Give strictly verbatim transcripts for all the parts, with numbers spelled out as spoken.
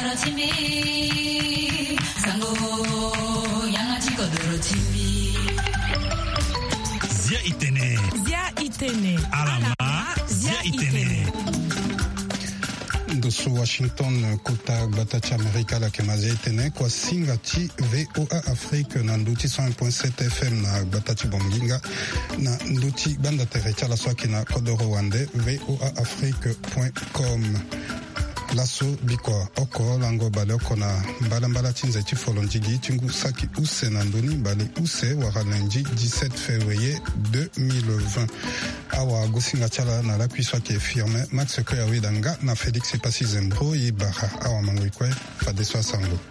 Zia Itene. Zia Itene. Alama. Zia Itene. Dosu Washington kuta batachi Amerika la kemazia Itene kwa singa ti V O A Afrique na nduti cent un point sept F M na batachi Bonginga na nduti banda terecha la swaki na kodoro wande V O A Afrique point com. Lasso bikwa oko lango bale oko na mbala mbala chinze chifolo njigi chingu saki use na ndoni bale use waralenji dix-sept février deux mille vingt. Awa gosinga chala na la kuiswa ki firme Max Koya Wedanga na Félix Epasi Zembro ye bara awa mangwikwe fadeswa sango.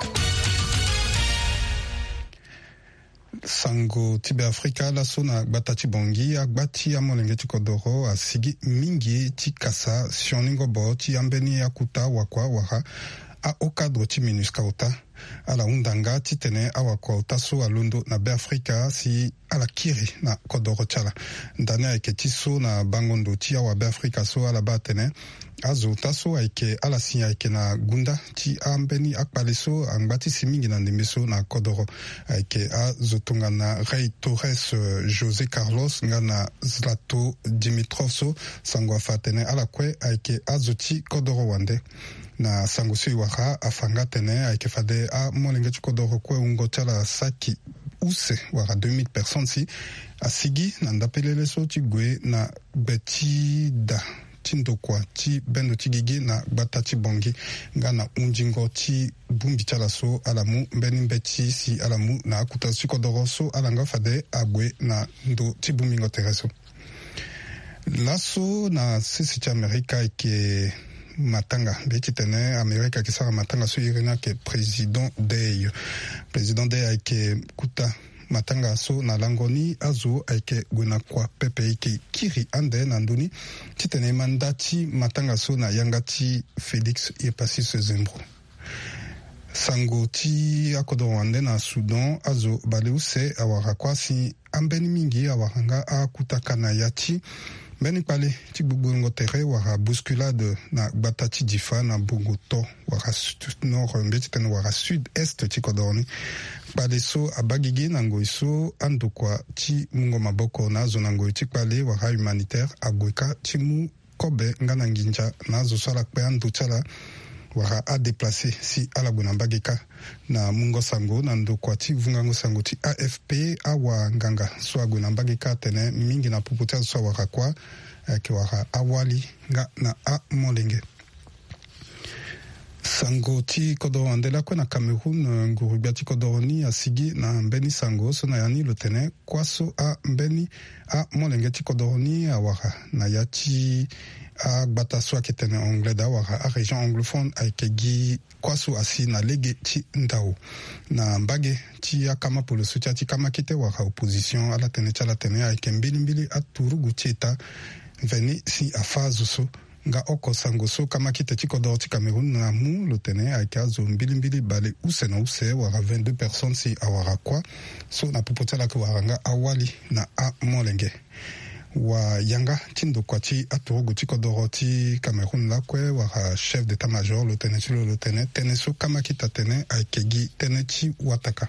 Sango tibe Afrika laso na batachi bongi agbati amolenge chikodoro asigi mingi chikasa sioningo bo chi ambeni akuta wakwa waha a okadro chi minuska ota ala undanga titene awakwa otaso alundo na be Afrika si ala kiri na kodoro chala ndane aike tiso na bangondo chi awa be Afrika so ala batene azo taso aike ala si aike na gunda chi ambeni akpaleso angbati simingi na ndembeso na kodoro aike azo tunga na Rey Torres José Carlos nga na Zlato Dimitrov so sango afatene ala kwe aike azo chi kodoro wande na sango si waka afanga tene aike fade a molenge chikodoro kwe ungo chala saki use waka deux mille personnes si asigi na ndapelele so chigwe na betida chindokwa chi bendo chigigi na batachi bongi nga na unjingo chi bumbi chala so alamu mbeni mbeti si alamu na akuta chikodoro so alanga fade agwe na ndo chi bumingo tereso laso na sisi cha Amerika ike matanga beki tene Amerika kisara matanga so irina ke president day president day ike kuta matanga so na langoni azo aike gwena kwa pepe ike kiri ande na nduni titene mandati matanga so na yangati Félix Epasi Zembro sango ti akodo wande na Sudan azo baleuse awara kwa si ambeni mingi awaranga akutaka na yati Beni pale ti gbogbo tere wara bousculade na batati difa na Bogoto wara nord mbeti tene wara sud est ti kodorni pale so abagigi na ngoiso andokwa ti mungo maboko na zo na ngoi ti pale wara humanitaire agweka ti mu kobe ngana nginja na zo sala pe ando chala wara a déplacé si ala bona bageka na mungo sango na ndokwa ti vungango sango ti A F P awa nganga so agona bageka tene mingi na puputa so wara kwa ke wara awali nga na a molenge sango ti kodoro andela kwa na Cameroun ngurubia ti kodoro ni asigi na mbeni sango so na yani lotene kwaso a mbeni a molenge ti kodoro ni awara na yati a gbata so akitene anglais da wara a région anglophone aikegi kwaso asi na lege ti ndao na mbage ti akama polo so ti ati kama kite wara opposition ala tene ti ala tene aike mbili mbili aturugu ti eta veni si afazo so nga oko sango so kama kite ti kodoro ti Cameroun na mu lo tene aike azo mbili mbili bale use na use wara vingt-deux personnes si awara kwa so na popo ti ala ke wara nga awali na a molenge wa yanga tindo kwa ti aturugu ti kodoro ti Cameroun la kwe wara chef d'état-major lo tene ti lo lo tene tene so kama kita tene aikegi tene ti wataka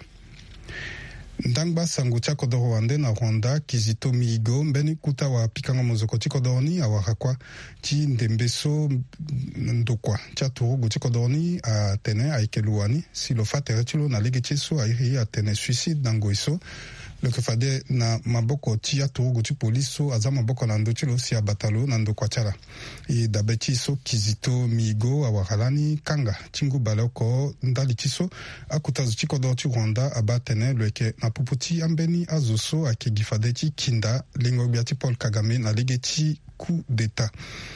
ndangba sango ti akodoro wande na Rwanda Kizito Mihigo mbeni kuta wa pikanga mozoko ti kodoro ni awara kwa ti ndembe so ndokwa ti aturugu ti kodoro ni atene aike luani si lo fa tere ti lo na lege ti so airi atene suicide na ngoi so lo ke fade na maboko ti aturugu ti polisi so aza maboko na ndo ti lo si abatalo na ndokwa ti ala e dabe ti so Kizito Mihigo awara lani kanga ti ngu bale oko ndali ti so akuta zo ti kodoro ti Rwanda aba tene lo yeke na pupu ti ambeni azo so ayeke gi fade ti kinda lingbo gbia ti Paul Kagame na lege ti coup d'état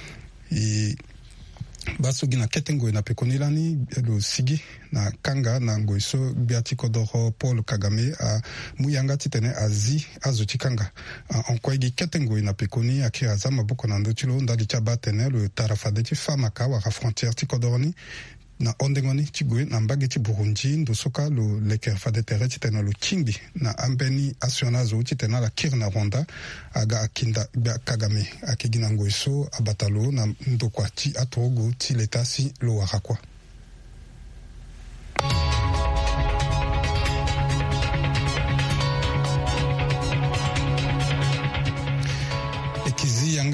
e baso gi na kete ngoi na pekoni lani lo sigi na kanga na ngoi so gbia ti kodoro Paul Kagame a mu yanga ti tene azi azo ti kanga ankoi gi kete ngoi na pekoni ayeke aza maboko na ndö ti lo ndali ti aba tene lo tara fade ti famaka wara frontière ti kodoro ni na ondengoni ti gue na mbage ti Burundi ndo soka lo leke fade tere ti tene lo kingbi na ambeni asiona azo ti tene ala kiri na Rwanda aga akinda gbia Kagame ayeke gi na ngoi so abata lo na ndokua ti aturugu ti leta si lo wara kwa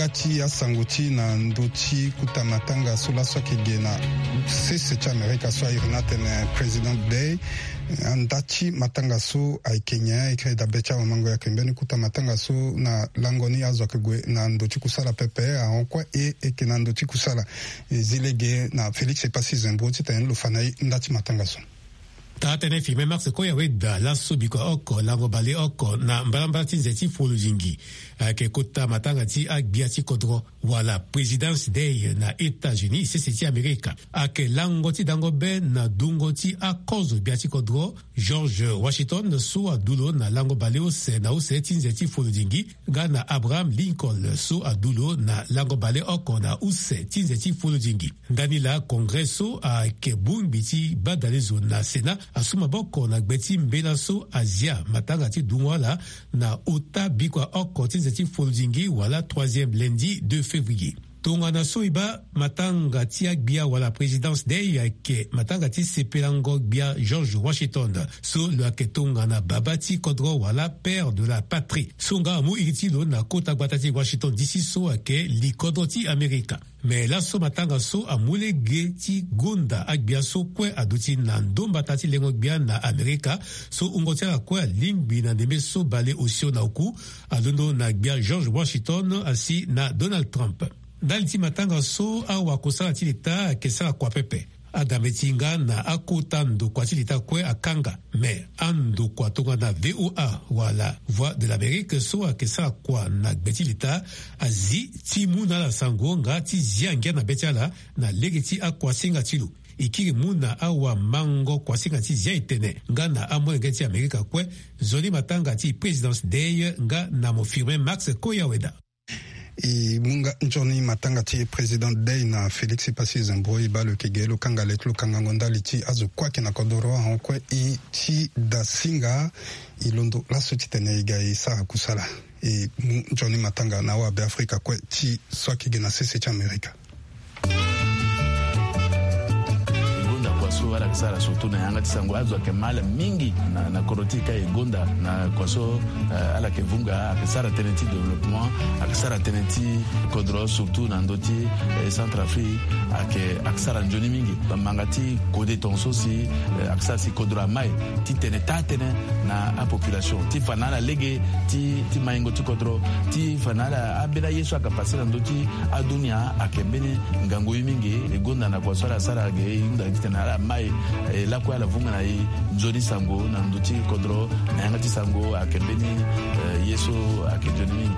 ngati asanguti na ndochi kutamatanga sula swakege na sese cha Amerika swa irina tene President Day ndachi matangaso ai Kenya ikre da becha mango ya kembeni kutamatanga so na langoni azwakegwe na ndochi kusala pepe a onkwa e eke na ndochi kusala zilege na Felix Epasi Zembo titene lo fanai ndachi matangaso taatene filme max ko yawe da laso biko oko lango bale oko na mbalamba tinzeti folo jingi ke kota matanga ti agbiati kodro wala presidence day na États-Unis c'est c'est Amerika ake lango ti dango be na dungo ti a cause biati kodro George Washington so adulo na lango bale o se na o se tinzeti folo jingi ga na Abraham Lincoln so adulo na lango bale oko na o se tinzeti folo jingi ndani la congresso a ke bumbiti badalezo na Sénat asuma boko na gbeti mbela so Asia matanga ti dungwala na ota bikwa oko tinzeti foljingi wala troisième lundi deux février. Tonga na soiba matanga ti agbia wala présidence day ke matanga ti sepelango bia George Washington so le ke tonga na babati kodro wala père de la patrie songa mu itilo na kota gbatati Washington D C so ke li kodro ti Amerika. Mais la so matanga so amule ge ti gonda agbia so kwe aduti na ndomba tati lengo bia na Amerika so ungotia kwe lingbi na ndeme so bale osio na oku adondo na agbia George Washington asi na Donald Trump. Dalti matanga so awa kosala ti lita kesala kwa pepe adametinga na akota ndo kwa ti lita kwe akanga me ando kwa tonga na V O A wala Voix de l'Amérique so kesala kwa na gbeti lita azi ti muna la sangonga ti ziangia na betiala na lege ti akwa singa tilo ikiri muna awa mango kwa singa ti zia itene nga na amwenge ti Amerika kwe zoni matanga ti Presidence Day nga na mo firme Max Koyaweda. I munga njoni matanga ti President Day na Felix Epasi Zembo iba le kegelo kangalet lo kangangonda liti azu kwake na kodoro hankwe i ti da singa ilondo la soti tene iga i sa kusala i njoni matanga na wa be Afrika kwe ti swaki gena sese cha Amerika. So ala kisara surtout na yanga tisango azwa ke mala mingi na na korotika egonda na kwaso uh, ala ke vunga akisara teneti développement akisara teneti kodro surtout na ndoti eh, Centrafrique ake akisara njoni mingi bamangati kode tonso si eh, akisara si kodro mai ti tene tatene na a population ti fanala lege ti ti maingo ti kodro ti fanala abela yesu akapasira ndoti adunia akembene ngango mingi egonda na kwaso ala sara ge inda tena mai eh, la kwa la vunga na i nzoni sango na nduti kodro na yangati sango akembeni eh, yeso akejoni.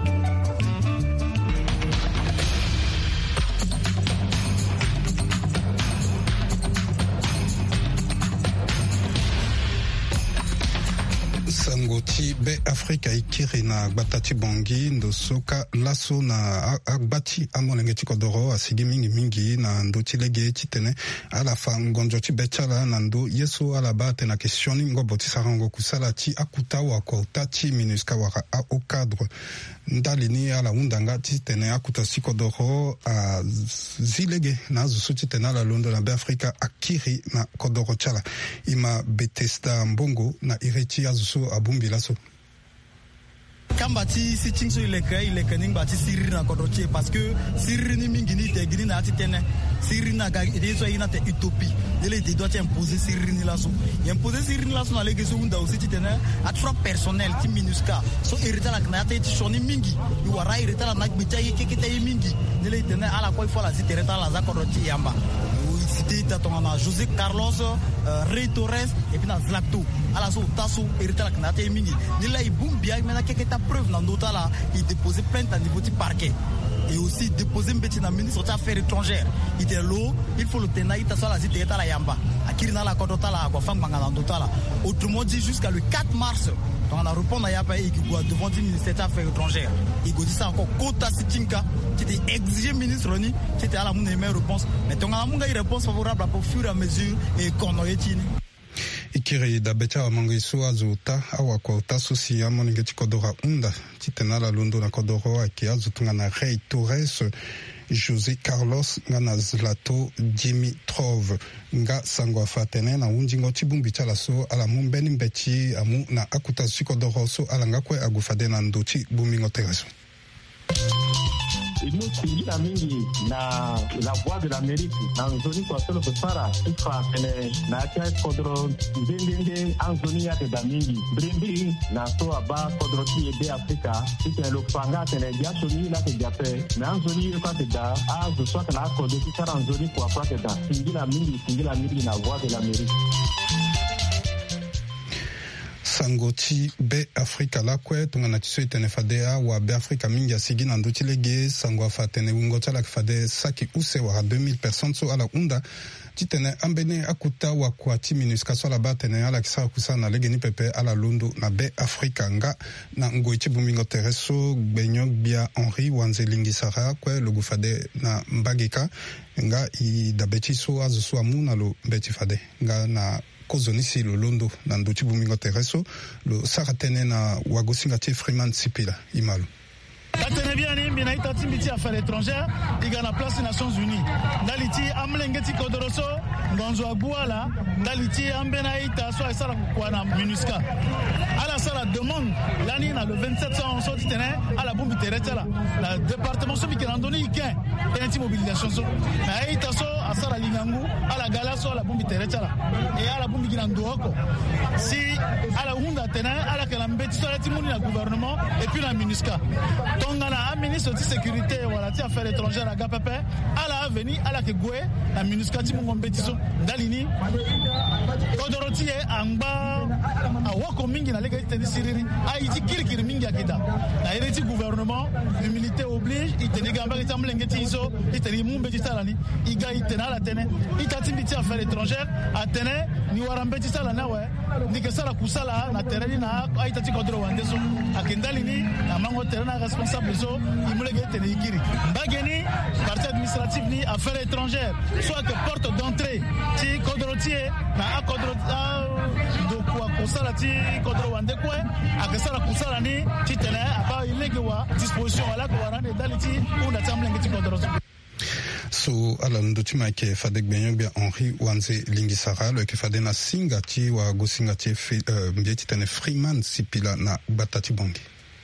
Sango ti be Afrika ikiri na gbatati bongi ndo soka laso na agbati amolenge ti kodoro asigi mingi mingi na ndo ti lege ti tene ala fa ngonjo ti bechala na ndo yeso ala ba tena questioni ngobo ti sarango kusala ti akuta wa kota ti minuska waka a au cadre ndalini ala undanga ti tene akuta si kodoro a zilege na azusu ti tene ala londo na be Afrika akiri na kodoro chala ima Bethesda Mbongo na ireti azusu abumbi laso kamba ti si chingso ileke ileke ning ba ti siri na kodroche parce que siri ni mingi ni te gini na ti tene siri na ga ide so ina te utopie dele te doit imposer siri ni laso imposer siri ni laso na lege so unda aussi ti tene at fra personnel ti minuska so irita la na te ti shoni mingi i wara irita la na gbita yi kekete yi mingi dele tene ala ko fola si tereta la za kodroche yamba cité tatongana José Carlos euh, Rey Torres et puis na Zlato ala so taso irita la na te mingi nila i bumbia mena keketa preuve na ndota la il déposait plainte à niveau du parquet et aussi déposer mbeti na ministre des affaires étrangères il était l'eau il faut le tenir ta sala zite ta la yamba akiri na la kodota la kwa fanga na ndota la autrement dit jusqu'à le quatre mars on a répondu à yapa et qui doit devant le ministère des affaires étrangères il dit ça encore kota sitinka qui était exigé ministre ni qui était à la mon meilleure réponse mais on a mon réponse favorable pour fur et à mesure et qu'on a étini ikiri da becha wa mangisu azuta awa kwa taso si amoninge ti kodora unda ti tena la londo na kodoro aki azutunga na Rey Torres José Carlos nga na Zlato Dimitrov nga sangwa fatene na unjingo ti bumbi chala so ala mumbeni mbeti amu na akuta si kodoro so ala nga kwe agufade na ndo ti bumingo tereso. ino singila mingi na la voix de l'Amérique na nzoni kwa solo kusara ifa kene na cha kodro ndende anzoni ya da mingi brimbi na so aba kodro ti ebe Afrika ite lo fanga kene dia soni la ke jape na anzoni kwa te da a zo so kana ko de sara anzoni kwa kwa te da singila mingi singila mingi na voix de l'Amérique. Sangoti be Afrika la kwe tunga na tiso itene fadea wa be Afrika mingi asigi na ndoti lege sangwa fatene ungota la kfade saki use wa deux mille personnes so ala unda titene ambene akuta wa kwa ti MINUSCA so la batene ala kisa kusa na lege ni pepe ala lundu na be Afrika nga na ngoichi bumingo tereso gbenyo bia Henri Wanzelingi Sara kwe logu fade na mbagika nga i da beti so azu so amuna lo beti fade nga na kozonisi lo londo na ndochi bumingo tereso lo saratene na wagosinga ti Freeman Sipila imalu. Katene biani minaita timbiti affaires étrangères igana place Nations Unies ndaliti amlengeti kodoroso ngonzo agbuala ndaliti ambena ita so esala kwa na MINUSCA ala sala demande lani na le vingt-sept cent so titene ala bombi teretala la département so bikerandoni iken tenenti mobilisation so na ita so asala lingangu ala gala so ala bombi teretala e ala bombi kinandoko si ala hunda tene ala kala mbeti so la timuni na gouvernement et puis la MINUSCA tongana a ministre de sécurité wala ti affaires étrangères à Gapepe ala aveni ala ke gwe la MINUSCA ti mungo mbetiso dalini kodoroti e anga awoko mingi na lega iteni siriri a iti kirikiri mingi akita na ireti gouvernement l'humilité oblige iteni gamba ita mlengeti iso iteni mumbeti talani iga itena la tene itati mbiti affaires étrangères atene ni warambeti sala nawe ndike sala kusala na tereni na aitati kodoro wandeso akendalini na mango terena responsable so imulege tene ikiri mbageni partie administrative ni affaires étrangères soit que porte d'entrée ti kodorotie na akodrota do kwa kusala ti kodoro wande kwe akesala kusala ni ti tene aba ilege wa disposition wala ko warande daliti unda tamlenge ti kodoro so ala ndotima ke fadek benyo bia Henri Wanzelingi Sara le ke fade na singa ti wa go singa ti uh, mbieti tene Freeman Sipila na batati bongi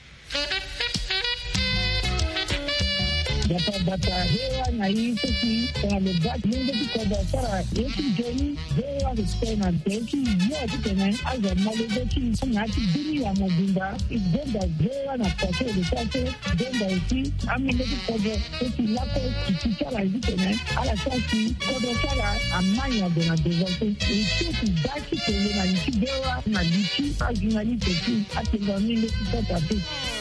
Data data hewa na hizo ki kwa lebat mungu kikoda sara yeki joni hewa rispena teki yote tena aza malezeki ngati dini ya mobimba igenda hewa na pate de pate genda isi amile kikoda teki lako kichara hizi tena ala sasi kodo sara amanya de na devote isi daki tele na isi hewa na isi ajunali teki atengamile kikoda teki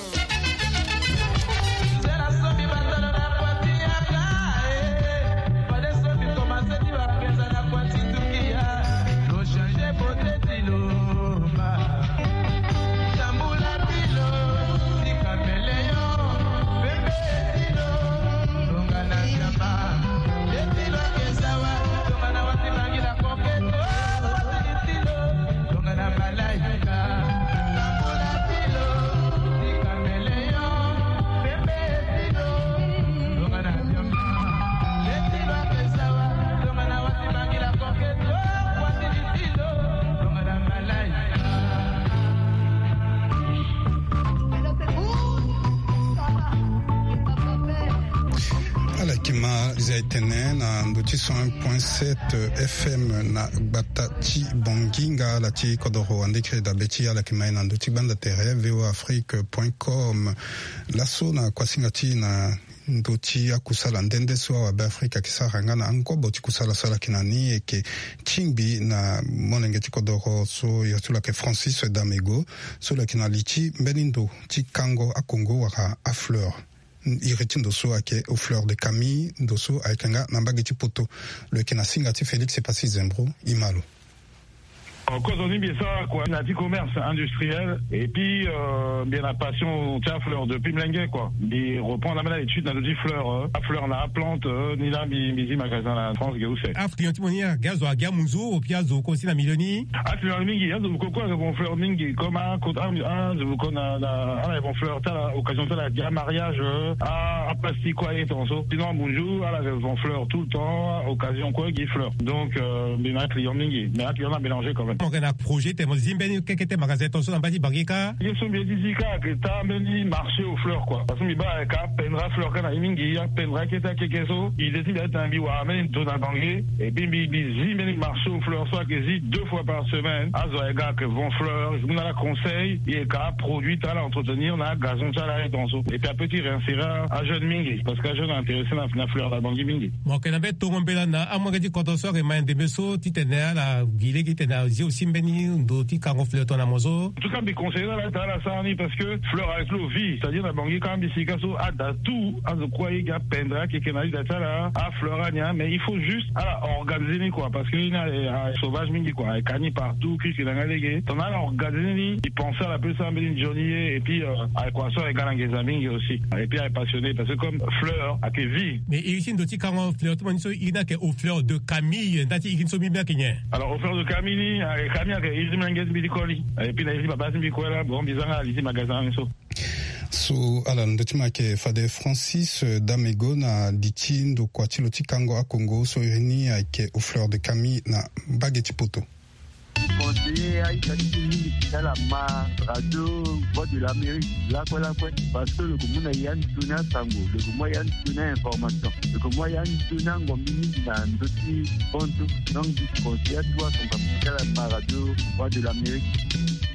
na ndoti cent un point sept F M na batati bonginga la ti kodoro andekre da beti ala kima na ndoti banda terre voafrique point com laso na kwasingati na ndoti akusala ndende so wa Afrika kisaranga na ankobo ti kusala sala kinani eke chingbi na monengeti kodoro so yatula ke Francis Damego so la kinalichi mbenindo ti kango a Congo waka a fleur iriti ndoso ake aux fleurs de Camille ndoso aikanga nambageti poto le kenasinga ti Félix Epasi Zembro imalo. Cause on dit bien ça, quoi. On a dit commerce industriel, et puis, euh, bien la passion, tiens, fleur de Pimlengue, quoi. Il reprend la même étude dans le dit fleur, la fleur, la plante, ni là, misi, magasin, la France, où c'est. Ah, tu m'as dit, gazo, à Gamuzo, au piazzo, aussi, la millionie. Ah, tu m'as dit, il y a de beaucoup, ils vont fleur mingi, comme un, un, je vous connais, ah, ils vont fleur, t'as l'occasion, t'as la mariage, ah, à plastique, quoi, et ton so. Sinon, bonjour, ah, ils vont fleur tout le temps, occasion, quoi, qui fleur. Donc, euh, bien, un client mingi, mais un client a mélangé, quand même. mon gana projet te mo zimbeni keke te magasin to so na badi bagika ye so bien disika que ta mbeni marché aux fleurs quoi parce que mi ba ka pendra fleur kana imingi ya pendra keta keke so il décide d'être un biwa men to na bangé et puis mi zimbeni marché aux fleurs soit que zi deux fois par semaine azo ega que vont fleurs on a la conseil et ka produit à l'entretenir na gazon ça la dans so et puis un petit réinsérer à jeune mingi parce que jeune intéressé na na fleur la bangi mingi mo kana be to ngombela na amwa di koto so ke mande beso titena la gile ki tena zi aussi mbeni ndo ti kango fleur to na mozo en tout cas mi conseiller la ta la sani parce que fleur avec l'eau vie c'est-à-dire la bangi quand bisika so a da tout azo quoi il ga pendra que kenali da ça à fleur ania mais il faut juste à organiser quoi parce que il a sauvage mingi quoi cani partout qui dans la légué on a organiser il pense à la plus ça mbeni journée et puis à quoi ça avec les amis aussi et puis elle est passionné parce que comme fleur a que vie mais ici ndo ti kango fleur to maniso ina ke au fleur de Camille ndati ikinso mi bien alors au fleur de Camille avec Camille que ici mangas bidikoli et puis là ici baba mbikola bon bizanga ici magasin so so ala ndotima ke fade Francis Damego na diti ndo kwa tilo ti kango a Congo so irini avec au fleur de Camille na bageti poto conseiller à Italie à la ma radio voix de l'Amérique là quoi là quoi parce que le commun a yann tuna sango le commun yann tuna information le commun yann tuna ngomini na ndoti ponto donc du conseiller toi son capital à la radio voix de l'Amérique.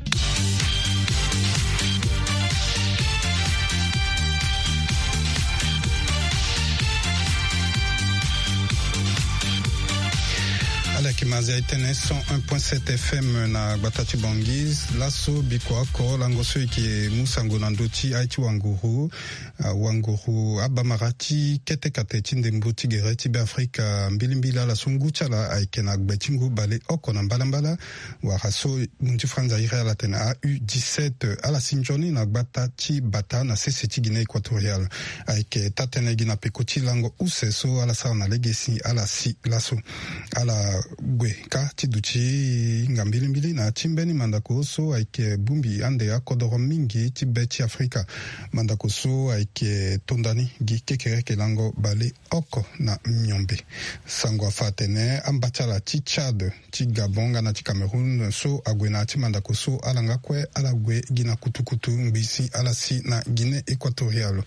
ala kimazi aitene cent un point sept F M na Batati Bangis laso biko ako langoso ki musango na ndoti aiti wanguru uh, wanguru abamarati kete kate tinde mbuti gereti be Afrika mbilimbila la sungucha la aikena gbetingu bale oko na mbalambala wa haso munti franza ire la tena A U dix-sept ala sinjoni na Batati bata na C C T Guinée équatoriale aike tatene gina pekoti lango useso ala sa na legacy ala si laso ala gwe ka tiduchi ngambili mbili na chimbeni mandako so aike bumbi ande ya kodoro mingi tibeti Afrika mandako so aike tondani gi kekere kelango bale oko na mnyombe sango afatene ambachala ti Chad ti Gabon na ti Cameroun so agwe na ti mandako so alanga kwe alagwe gina kutukutu mbisi alasi na Guinée équatoriale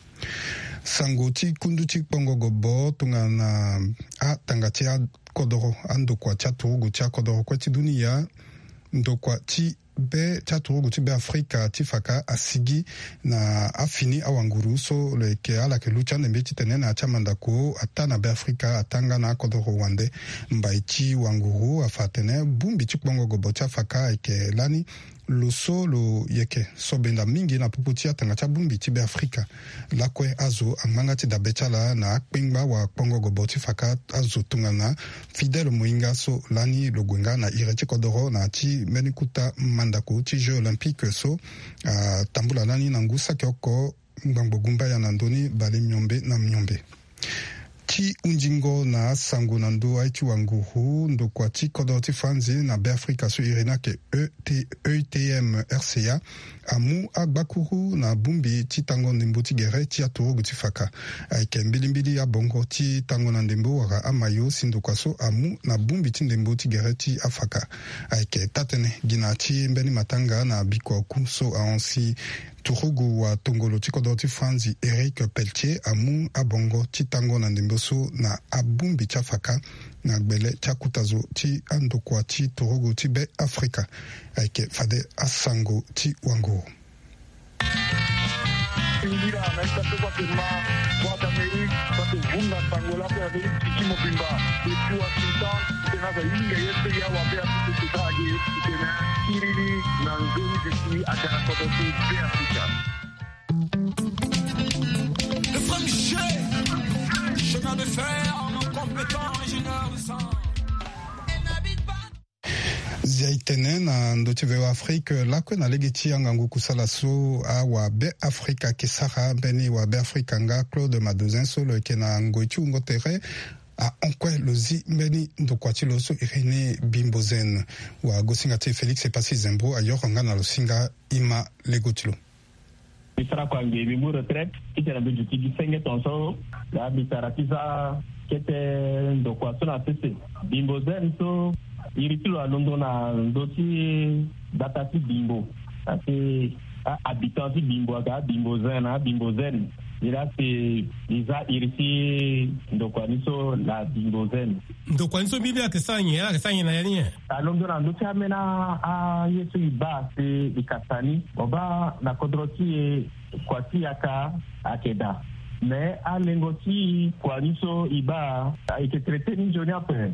sango ti kundu ti pongo gobo tunga na a tangati a kodoro andokwa tia turugu tia kodoro kwa ti dunia ndokwa ti be tia turugu ti be Afrika ti faka asigi na afini awanguru so le ke ala ke lucha nembe ti tene na tia mandako ata na be Afrika atanga na kodoro wande mbai ti wanguru afatene bumbi ti pongo gobo tia faka eke lani lo so lo yeke so benda mingi na puputi atanga cha bumbi ti be Afrika lakwe azo amanga ti dabecha la na akpengba wa pongo goboti faka azo tungana fidèle moinga so lani lo gwenga na ireti kodoro na ti menikuta mandako ti jeux olympique so uh, tambula lani na ngusa kyoko ngbango gumba ya nandoni bale myombe na myombe ti unjingo na sango na ndo aiti wanguru ndo kwa ti kodoro ti fanzi na be Afrika so irena ke E T M R C A amu agbakuru na bumbi ti tango ndembo ti gere ti atorogu ti faka aike mbilimbili ya bongo ti tango na ndembo wara amayo sindo kwa so amu na bumbi ti ndembo ti gere ti afaka aike tatene gina ti mbeni matanga na biko ku so aonsi turugu wa tongolo ti kodoro ti fanzi Eric Pelletier amu abongo ti tango na ndembo so na abumbi ti afaka na gbele ti akutazo ti andokwa ti turugu ti be Afrika aike fade asango ti wango Indira na esta kwa kema kwa Amerika kwa vunga sangola kwa Amerika kimo bimba ikiwa sultan tena za inga yetu ya wa bea tututaje tena irili na nzuri ziki ataka kwa tu be Afrika le franchise chemin de fer en compétent ingénieur de sang ziaitene na ndoti veo Afrika lakwe na legeti angangu kusala so a wa be Afrika kesara beni wa be Afrika nga Claude Madozin so le kena ngoitu ngotere a onkwe lozi mbeni ndokwati lo so Irene Bimbozen wa gosinga te Felix Epasi Zembro ayo nga na losinga ima legotilo bisara kwa ngebi mu retraite kitera be juti gisenge tonso la bisara kisa kete ndokwa so na tese Bimbozen so iriti à Londres na ndoti datati bimbo ati habitant ti bimbo aga bimbo zen bimbo zen ila c'est isa iriti ndokwaniso la bimbo zen ndokwaniso bibi akesanye akesanye na yani à Londres na ndoti amena a yesu iba se ikasani oba na kodroti kwati yaka akeda mais à l'engoti kwaniso iba a été traité ni joni après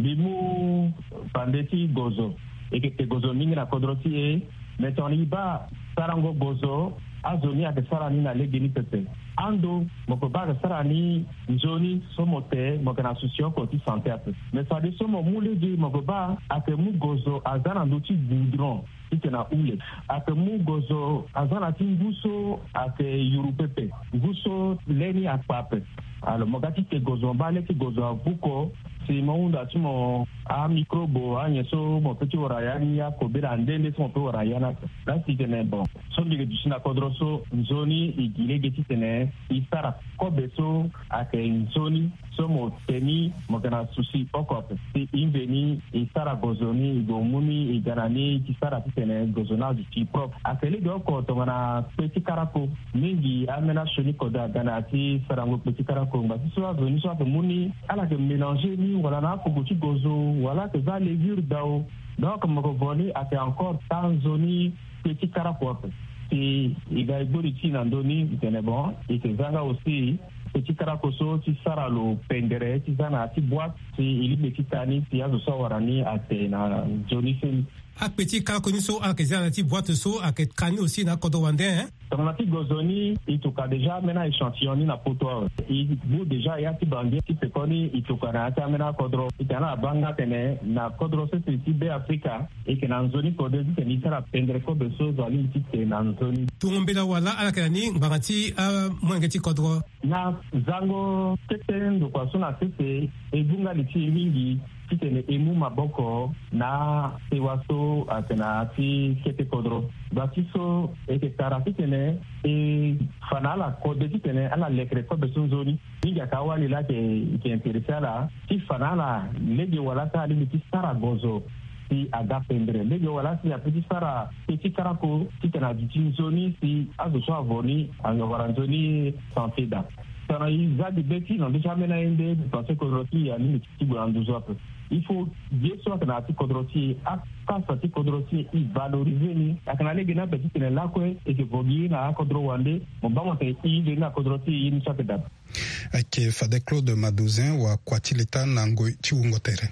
bimu pandeti gozo et que gozo mingi na kodroti e mais ton iba sarango gozo azoni ake sarani na legeni pepe ando moko ba sarani njoni somote moko na susio ko ti santé ape mais ça de somo mule di moko ba ake mu gozo azana ndoti goudron ite na ule ake mu gozo azana ti nguso ake yurupepe nguso leni akpape alors mogati te gozo mbale ti gozo avuko si maunda tumo a microbo a nyeso mo peti orayani ya kobera ndende so mo orayana la si tene bon so ndige dusina kodroso nzoni igile geti tene isara kobeso ake nzoni so mo teni mo kana susi okope si inveni isara gozoni igomuni iganani kisara tene gozona du ti prop akele do ko to na peti karako mingi amena shoni koda ganati sarango peti karako ngasi so azoni so muni ala ke mélanger ni voilà na ko buti gozo voilà que ça levure dao donc mo voni a fait encore tant zoni petit caractère si il a eu ici dans doni c'est bon et que zanga aussi petit caracoso si saralo pendere si zana ti boîte si il est petit tani si azo so warani a te na zoni a petit caraconi so a que zana ti boîte so a que kani aussi na kodo wande hein tomati gozoni ituka déjà mena échantillon na poto il vous déjà ya ti bangi ti pekoni ituka na ta mena kodro itana banga tene na kodro se ti be Afrika e ke na zoni kodo ti ni sara pendre ko be so zali ti te na zoni tumbela wala ala kani ngati a mwangeti kodro na zango tetendo kwa sona tete e bunga liti mingi titene emu maboko na tewaso atena ti kete kodro batiso e ke tara titene e fanala kode titene ala lekre ko be sunzoni ninga kawali la ke ke interesala ti fanala lege wala ta ali ti sara gozo si aga pendre lege wala si a petit sara petit karako titena di zoni si azo so avoni anga waranzoni santé da sana izadi beti non déjà mena inde parce que roti ya ni ti granduzo ape il faut bien sûr que na ti kodroti a kasa ti kodroti i valoriser ni akana lege na petit ne la ko e ke vogi na kodro wande mo ba mo te i de na kodroti in chaque date ake Fade Claude Madouzin wa kwatileta na ngoi ti ungotere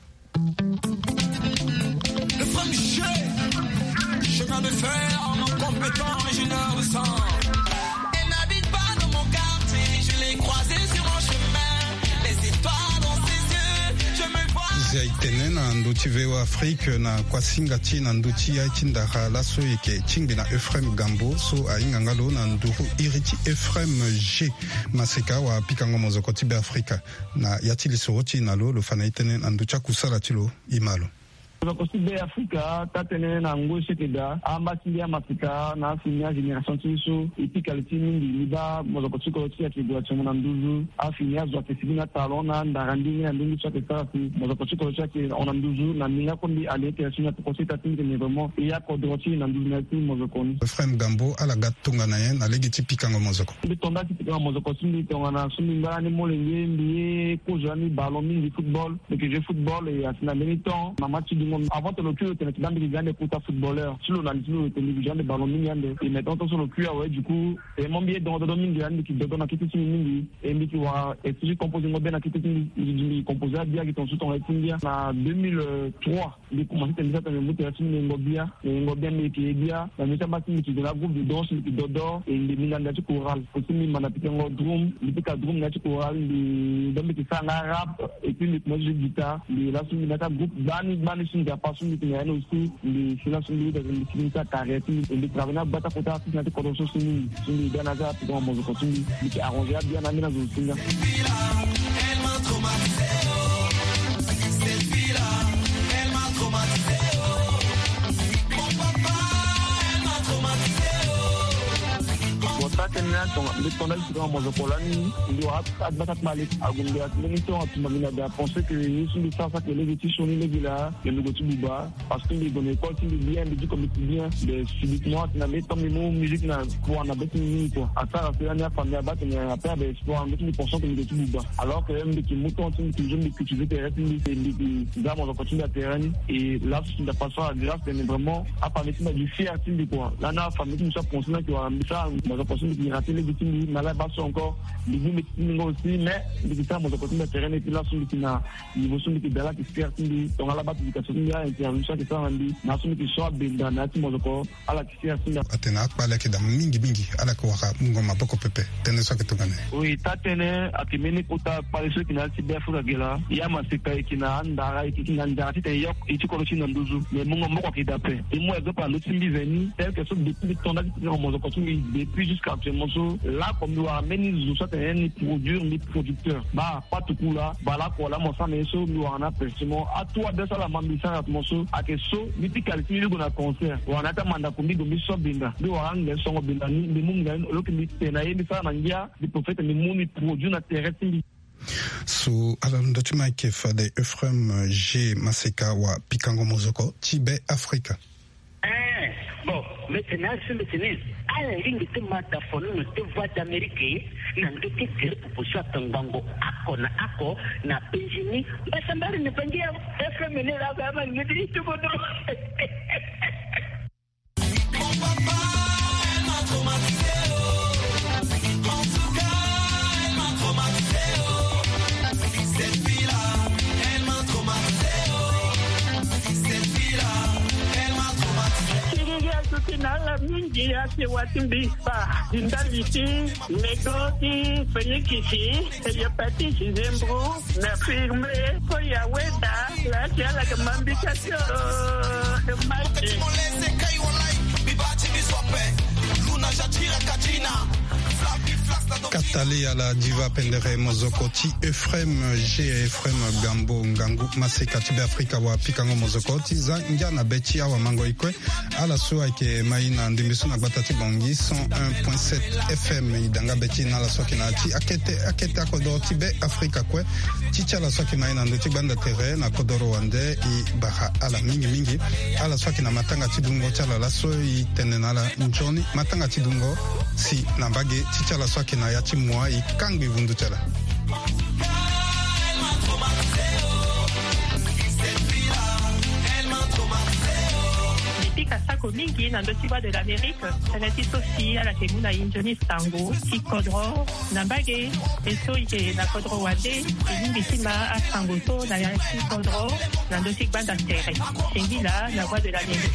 le franchise chemin de fer mon compétent ingénieur de sang elle n'habite pas dans mon quartier je l'ai croisé sur mon chemin les étoiles dans ses yeux je me vois zaitene na nduti veo Afrique na kwasinga ti na nduti ya tindara laso yeke chingbi na Ephraim Gambo so aingangalo na nduru iriti Ephraim G maseka wa pikango mozoko tibe Afrika na yatili soroti na lo lo fanaitene na nducha kusala tilo imalo Kosibe Afrika tatene na ngoshe keda ambati ya mafika na afinia generation tiso ipika litini liba mozoko tsiko tia kibwa chomona nduzu afinia zwa kesibina talona ndarandini na ndingi chake tarafi mozoko tsiko tia ke ona nduzu na minga kondi alete asinya tukosita tinge ni vraiment ya kodroti na nduzu na ti mozoko ni Frem Gambo ala gatunga na yen alegi tipika ngo mozoko ndi tonda tipika mozoko sindi tonga na sumi ngani molenge ndiye ko jani ballon mingi football et que je football et à na militant na match avant le cul tu n'as pas de pour ta footballeur sur le nalito tu n'as de ballon mingande et maintenant sur le cul ouais du coup et mon billet dans dans mingande qui donne qui tu mingi et qui va et tu composé moi bien qui tu il composé bien qui ton sous ton rating bien en deux mille trois il commencé déjà à me monter sur le ngobia et ngobia mais qui est bien la mission bâtie qui de la groupe de danse qui dodo et les mingande tu choral aussi mi manapika ngo drum le petit drum na tu choral les donc qui ça en rap et puis moi je guitare les là sur le groupe bani bani singa pas sur le aussi les finances sont liées dans une clinique carrée et les travailleurs bata kota si na te kodoso sini sini dana za puis on mange continue qui arranger bien na mina zo singa elle m'a traumatisé cette fille là elle m'a traumatisé mon papa elle m'a traumatisé Tene na ton le tonal qui dans mon polani il doit admettre mal à gombe à l'émission à tout mamina da penser que ils sont des ça que les petits sont les là le logo bas parce que les bonnes écoles qui bien dit comme bien de subitement na met comme nous musique na pour na bête ni quoi à ça c'est la famille à battre mais après des espoirs mais qui pensent que les petits bas alors que même des moutons sont toujours des cultiver terrestre les gars on continue à terrain et là c'est la façon à dire c'est vraiment à parler du fier de quoi là na famille qui nous a pensé que ça on va continuer de rater les petits mais là bas encore les petits aussi mais les ça on va continuer à terrain et puis là sur qui na niveau sur qui là qui fier qui on a la bas éducation il y a intervention qui ça on dit na sur qui soit benda na ti mo ko ala qui fier qui atena akpala ke da mingi mingi ala ko waka ngoma boko pepe tene so ke tungane oui tatene akimeni kuta pale so qui na ti befu ga gela ya masika qui na ndara qui na ndara ti te yok et ti ko china nduzu mais mungo moko ki dape et moi je parle l'autre veni tel que so depuis ton da ti mo ko tungi depuis jusqu'à actuellement so là comme nous amener nous ça ni produire ni producteur ba pas tout coup là ba là ko la mo ça mais so nous en a personnellement à toi de ça la mambisa à mon so à que so ni ti qualité ni na concert on a ta manda ko mi go mi so binda do wa ngel so ngo binda ni ni munga lo ki ni tena ye ni sa na ngia di prophète ni muni produire na terre ti su alando tumake fade Euphrem G Maseka wa Pikango Mozoko Tibet Africa. Eh bon maintenant c'est le tennis à la ligne de mataphone de voix d'Amérique na ndoki kile proposition tangango ako na ako na penjini basa mbali ne pangia Euphrem ne la kama ngidi tu bodo mon papa elle m'a traumatisé en tout cas elle m'a traumatisé cette fille-là, elle m'a traumatisé. Cette fille-là, elle m'a traumatisé. Kiriya tukinala mingi yake watimbisa. Indaliti, negoti, fenyikisi, eyapati chizembro, na firme, koya weda, la chala kamambika sio. Maji. Molese kai walai, bibati biswape, luna jatira katina. Katale à la diva pendere mozoko ti Euphrem G Euphrem Gambo Ngangu Maseka Tibet Africa wa Pikango mozoko ti za ngana beti awa mango ikwe ala so ake maina ndimiso na batati bongi cent un virgule sept F M idanga beti na la so kina ti akete akete akodo Tibet Africa kwe ti chala so ki maina ndo ti banda terre na kodoro wande i baha ala mingi mingi ala so kina matanga ti dungo chala la so i tenena la njoni matanga ti dungo si na bage ti chala so kina ya ti moi i kangbi vundu chala Kasako mingi na ndo tiwa de l'Amérique, sanati sosi ala kemuna injoni sango, ti kodro, na mbage, eso ike na kodro wade, elingi tima a sango so na ya ti kodro, na ndo ti gbanda tere. Sengi la, na voix de l'Amérique.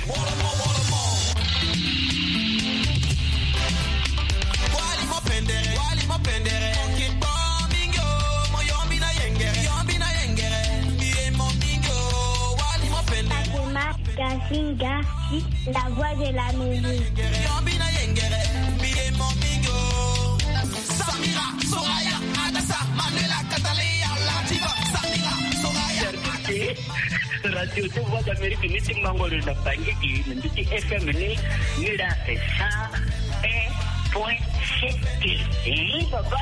Wali mo pendere, wali mo pendere, kipo mingo, mo yombi na yengere, yombi na yengere, biye mo mingo, wali mo pendere. Kasinga, la voix de la musique. Yambina yengere, biye momingo. Samira, Soraya, Adassa, Manuela, Catalina, Lativa, Samira, Soraya. Radio de voix d'Amérique, ni ti mangolo na pangiki, ni ti F M ni ni la ça un point sept. Eh baba.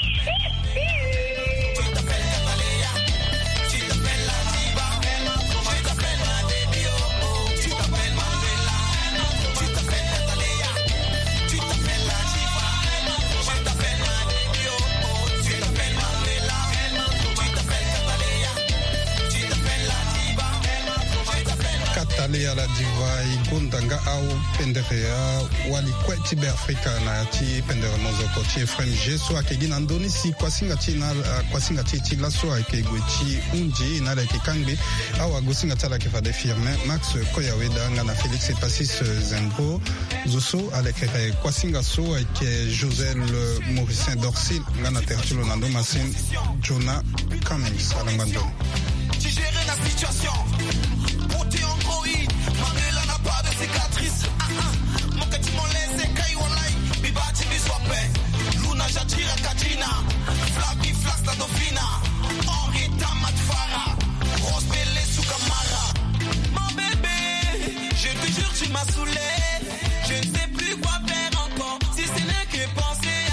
Katale à la diva igondanga au penderea wali kwe Tibet Africa na ti pendere mozoko ti Euphrem G so akegi na ndoni si kwasinga ti na kwasinga ti ti la so akegi ti unji na la ki kangbi awa gosinga tala ke fa de firme Max Koyaweda ngana Félix et Passis Zembro zoso avec kwasinga so avec Josel Mauricien Dorsil ngana tertulo nando masin Jonah Cummings alangando Tu gères la situation. Monter en gros, Manuela n'a pas de cicatrice. Ah ah, mon petit mon laisse kai walai, bibati biswape. Luna jatira katina, Flabi Flax ta dofina. Henri Tamatfara, Rose Belle Soukamara. Mon bébé, je te jure tu m'as saoulé. Je ne sais plus quoi faire encore, si ce n'est que penser à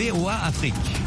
VOA Afrique.